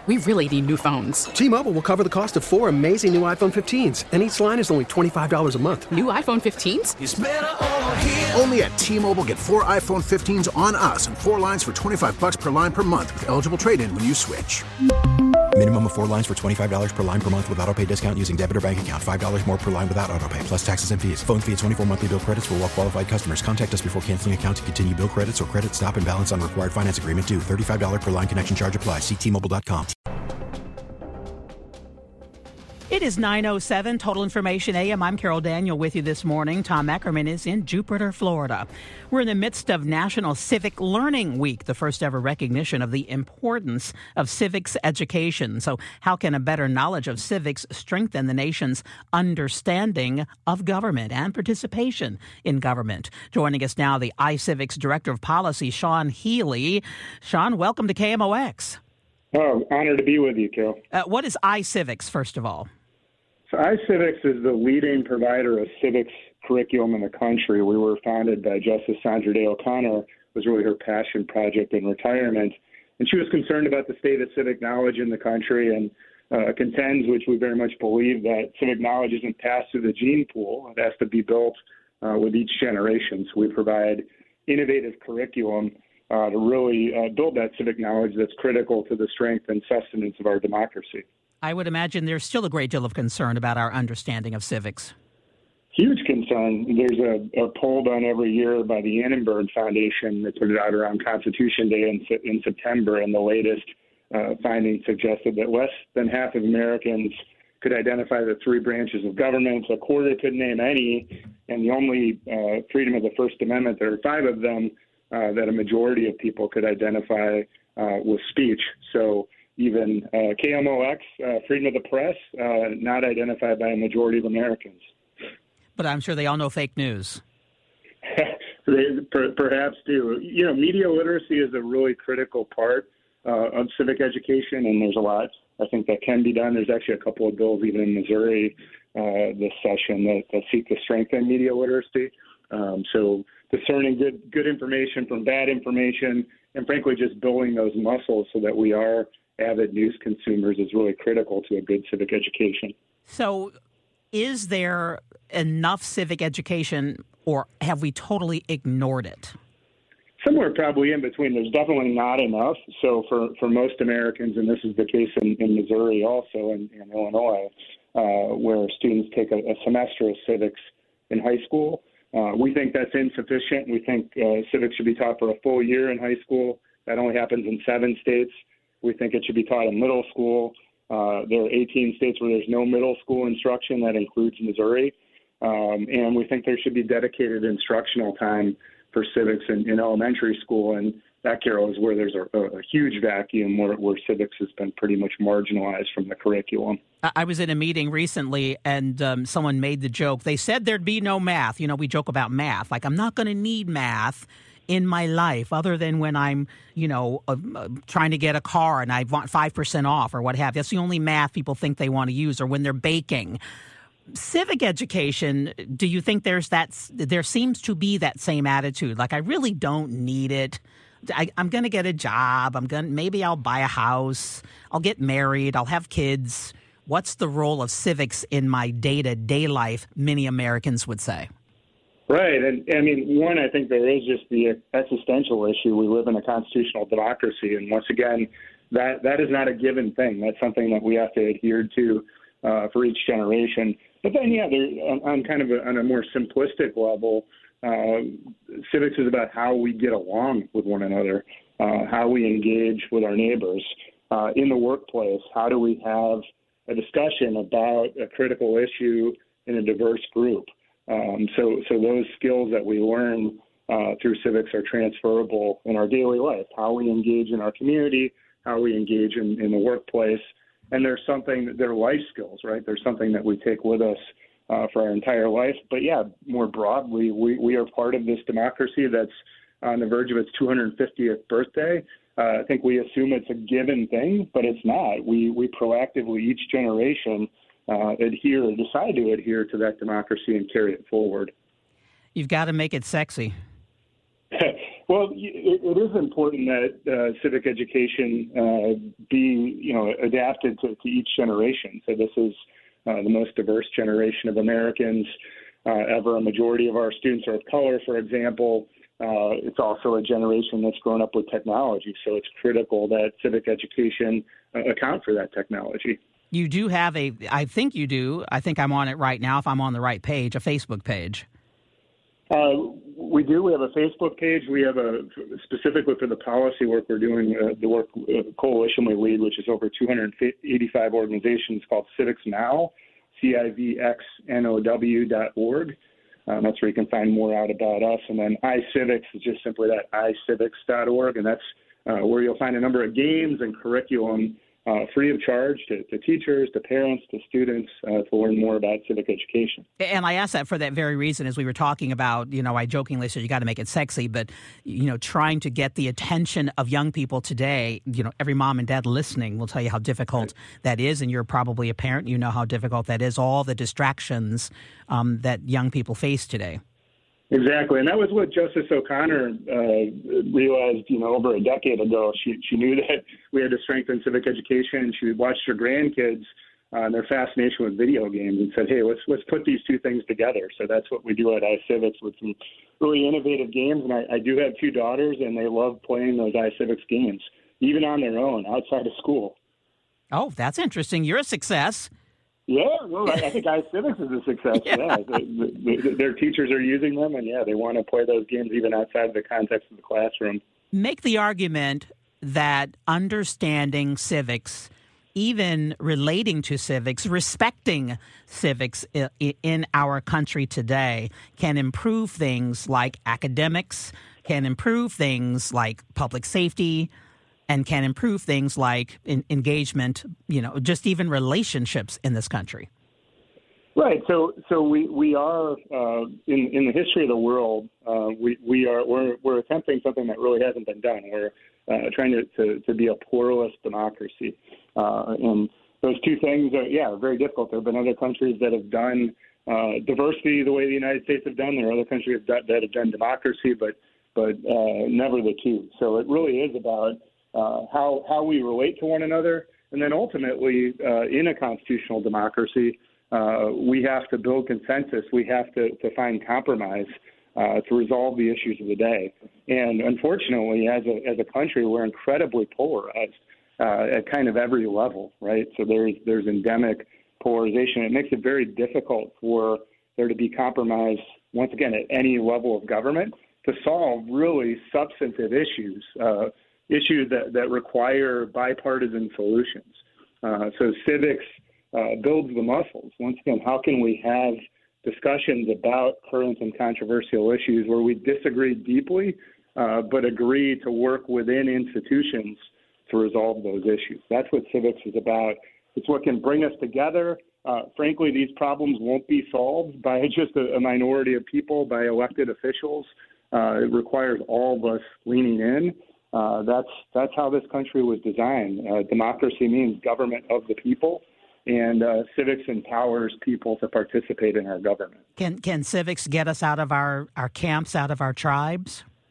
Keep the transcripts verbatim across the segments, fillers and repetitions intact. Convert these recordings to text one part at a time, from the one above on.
We really need new phones. T-Mobile will cover the cost of four amazing new iPhone fifteens, and each line is only twenty-five dollars a month. New iPhone fifteens? It's better over here. Only at T-Mobile, get four iPhone fifteens on us and four lines for twenty-five dollars per line per month with eligible trade-in when you switch. Minimum of four lines for twenty-five dollars per line per month with autopay discount using debit or bank account. five dollars more per line without autopay, plus taxes and fees. Phone fee at twenty-four monthly bill credits for well-qualified customers. Contact us before canceling account to continue bill credits or credit stop and balance on required finance agreement due. thirty-five dollars per line connection charge applies. See T Mobile dot com. It is nine oh seven, Total Information A M. I'm Carol Daniel with you this morning. Tom Ackerman is in Jupiter, Florida. We're in the midst of National Civic Learning Week, the first ever recognition of the importance of civics education. So how can a better knowledge of civics strengthen the nation's understanding of government and participation in government? Joining us now, the iCivics Director of Policy, Sean Healy. Sean, welcome to K M O X. Oh, honored to be with you, Carol. Uh, what is iCivics, first of all? So iCivics is the leading provider of civics curriculum in the country. We were founded by Justice Sandra Day O'Connor. It was really her passion project in retirement. And she was concerned about the state of civic knowledge in the country and uh, contends, which we very much believe, that civic knowledge isn't passed through the gene pool. It has to be built uh, with each generation. So we provide innovative curriculum uh, to really uh, build that civic knowledge that's critical to the strength and sustenance of our democracy. I would imagine there's still a great deal of concern about our understanding of civics. Huge concern. There's a, a poll done every year by the Annenberg Foundation that put it out around Constitution Day in, in September, and the latest uh, findings suggested that less than half of Americans could identify the three branches of government. A quarter could name any, and the only uh, freedom of the First Amendment, there are five of them, uh, that a majority of people could identify uh, with speech. So even uh, K M O X, uh, freedom of the press, uh, not identified by a majority of Americans. But I'm sure they all know fake news. They per, perhaps do. You know, media literacy is a really critical part uh, of civic education, and there's a lot, I think, that can be done. There's actually a couple of bills, even in Missouri, uh, this session, that, that seek to strengthen media literacy. Um, so discerning good, good information from bad information, and frankly, just building those muscles so that we are avid news consumers is really critical to a good civic education. So is there enough civic education, or have we totally ignored it? Somewhere probably in between. There's definitely not enough. So for, for most Americans, and this is the case in, in Missouri also, and in, in Illinois, uh, where students take a, a semester of civics in high school, uh, we think that's insufficient. We think uh, civics should be taught for a full year in high school. That only happens in seven states. We think it should be taught in middle school. Uh, there are eighteen states where there's no middle school instruction. That includes Missouri. Um, and we think there should be dedicated instructional time for civics in, in elementary school. And that, Carol, is where there's a, a huge vacuum where, where civics has been pretty much marginalized from the curriculum. I was in a meeting recently, and um, someone made the joke. They said there'd be no math. You know, we joke about math. Like, I'm not going to need math in my life, other than when I'm, you know, uh, uh, trying to get a car and I want five percent off or what have you. That's the only math people think they want to use, or when they're baking. Civic education, do you think there's that, there seems to be that same attitude? Like, I really don't need it. I, I'm going to get a job. I'm going to, maybe I'll buy a house. I'll get married. I'll have kids. What's the role of civics in my day-to-day life, many Americans would say? Right. And I mean, one, I think there is just the existential issue. We live in a constitutional democracy. And once again, that, that is not a given thing. That's something that we have to adhere to uh, for each generation. But then, yeah, there, on, on kind of a, on a more simplistic level, uh, civics is about how we get along with one another, uh, how we engage with our neighbors. Uh, in the workplace, how do we have a discussion about a critical issue in a diverse group? Um, so, so those skills that we learn uh, through civics are transferable in our daily life, how we engage in our community, how we engage in, in the workplace. And there's something, they're life skills, right? There's something that we take with us uh, for our entire life. But yeah, more broadly, we, we are part of this democracy that's on the verge of its two hundred fiftieth birthday. Uh, I think we assume it's a given thing, but it's not. We, we proactively, each generation, Uh, adhere or decide to adhere to that democracy and carry it forward. You've got to make it sexy. Well, it, it is important that uh, civic education uh, be, you know, adapted to, to each generation. So this is uh, the most diverse generation of Americans uh, ever. A majority of our students are of color, for example. Uh, it's also a generation that's grown up with technology. So it's critical that civic education uh, account for that technology. You do have a, I think you do, I think I'm on it right now, if I'm on the right page, a Facebook page. Uh, we do. We have a Facebook page. We have a, specifically for the policy work we're doing, uh, the work uh, coalition we lead, which is over two hundred eighty-five organizations, called Civics Now, C I V X N O W dot org. Um, that's where you can find more out about us. And then iCivics is just simply that, i civics dot org, and that's uh, where you'll find a number of games and curriculum Uh, free of charge to, to teachers, to parents, to students uh, to learn more about civic education. And I asked that for that very reason. As we were talking about, you know, I jokingly said you got to make it sexy, but, you know, trying to get the attention of young people today, you know, every mom and dad listening will tell you how difficult right. that is. And you're probably a parent. You know how difficult that is, all the distractions um, that young people face today. Exactly, and that was what Justice O'Connor uh, realized, you know, over a decade ago. She she knew that we had to strengthen civic education, and she watched her grandkids uh, and their fascination with video games, and said, "Hey, let's let's put these two things together." So that's what we do at iCivics with some really innovative games. And I, I do have two daughters, and they love playing those iCivics games, even on their own outside of school. Oh, that's interesting. You're a success. Yeah, well, I think iCivics is a success. Yeah, yeah. The, the, the, their teachers are using them, and yeah, they want to play those games even outside the context of the classroom. Make the argument that understanding civics, even relating to civics, respecting civics in our country today, can improve things like academics, can improve things like public safety, and can improve things like in, engagement, you know, just even relationships in this country. Right. So, so we we are uh, in in the history of the world. Uh, we we are we're we're attempting something that really hasn't been done. We're uh, trying to, to to be a pluralist democracy, uh, and those two things are yeah very difficult. There have been other countries that have done uh, diversity the way the United States have done. There are other countries that have done democracy, but but uh, never the two. So it really is about Uh, how how we relate to one another, and then ultimately, uh, in a constitutional democracy, uh, we have to build consensus. We have to, to find compromise uh, to resolve the issues of the day. And unfortunately, as a as a country, we're incredibly polarized uh, at kind of every level, right? So there's there's endemic polarization. It makes it very difficult for there to be compromise once again at any level of government to solve really substantive issues. Uh, issues that, that require bipartisan solutions. Uh, so civics uh, builds the muscles. Once again, how can we have discussions about current and controversial issues where we disagree deeply uh, but agree to work within institutions to resolve those issues? That's what civics is about. It's what can bring us together. Uh, frankly, these problems won't be solved by just a, a minority of people, by elected officials. Uh, it requires all of us leaning in. Uh, that's that's how this country was designed. Uh, democracy means government of the people, and uh, civics empowers people to participate in our government. Can can civics get us out of our, our camps, out of our tribes?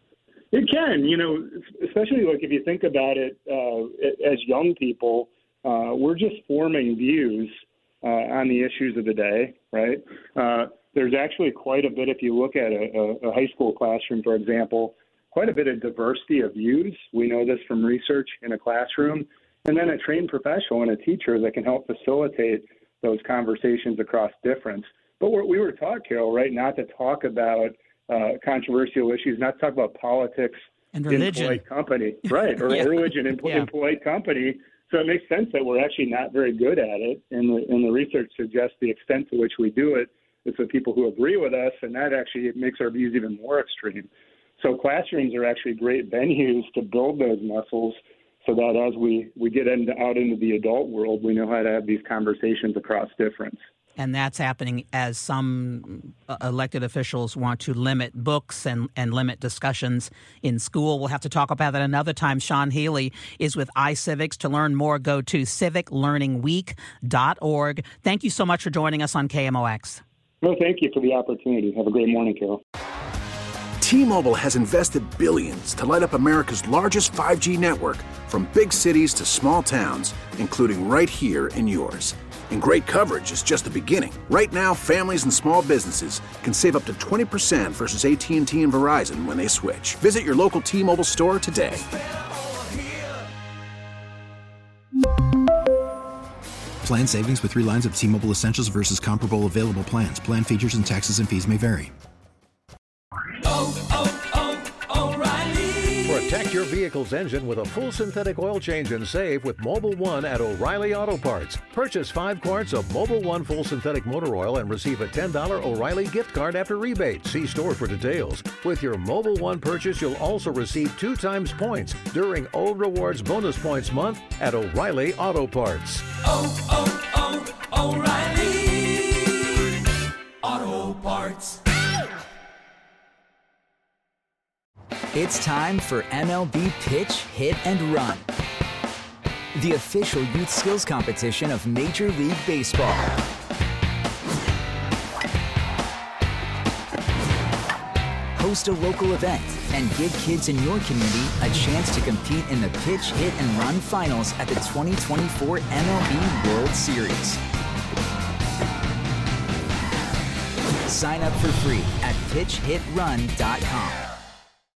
It can, you know, especially like if you think about it uh, as young people, uh, we're just forming views uh, on the issues of the day, right? Uh, there's actually quite a bit, if you look at a, a, a high school classroom, for example, quite a bit of diversity of views. We know this from research in a classroom. And then a trained professional and a teacher that can help facilitate those conversations across difference. But we're, we were taught, Carol, right, not to talk about uh, controversial issues, not to talk about politics and religion. In polite company. Right, or yeah. religion in, yeah. in polite company. So it makes sense that we're actually not very good at it. And the, and the research suggests the extent to which we do it is with people who agree with us, and that actually makes our views even more extreme. So classrooms are actually great venues to build those muscles so that as we, we get into, out into the adult world, we know how to have these conversations across difference. And that's happening as some elected officials want to limit books and, and limit discussions in school. We'll have to talk about that another time. Sean Healy is with iCivics. To learn more, go to civic learning week dot org. Thank you so much for joining us on K M O X. Well, thank you for the opportunity. Have a great morning, Carol. T-Mobile has invested billions to light up America's largest five G network, from big cities to small towns, including right here in yours. And great coverage is just the beginning. Right now, families and small businesses can save up to twenty percent versus A T and T and Verizon when they switch. Visit your local T-Mobile store today. Plan savings with three lines of T-Mobile Essentials versus comparable available plans. Plan features and taxes and fees may vary. Oh, oh, oh, O'Reilly. Protect your vehicle's engine with a full synthetic oil change and save with Mobil one at O'Reilly Auto Parts. Purchase five quarts of Mobil one full synthetic motor oil and receive a ten dollars O'Reilly gift card after rebate. See store for details. With your Mobil one purchase, you'll also receive two times points during O Rewards Bonus Points Month at O'Reilly Auto Parts. Oh, oh, oh, O'Reilly Auto Parts. It's time for M L B Pitch, Hit, and Run, the official youth skills competition of Major League Baseball. Host a local event and give kids in your community a chance to compete in the Pitch, Hit, and Run finals at the twenty twenty-four M L B World Series. Sign up for free at pitch hit run dot com.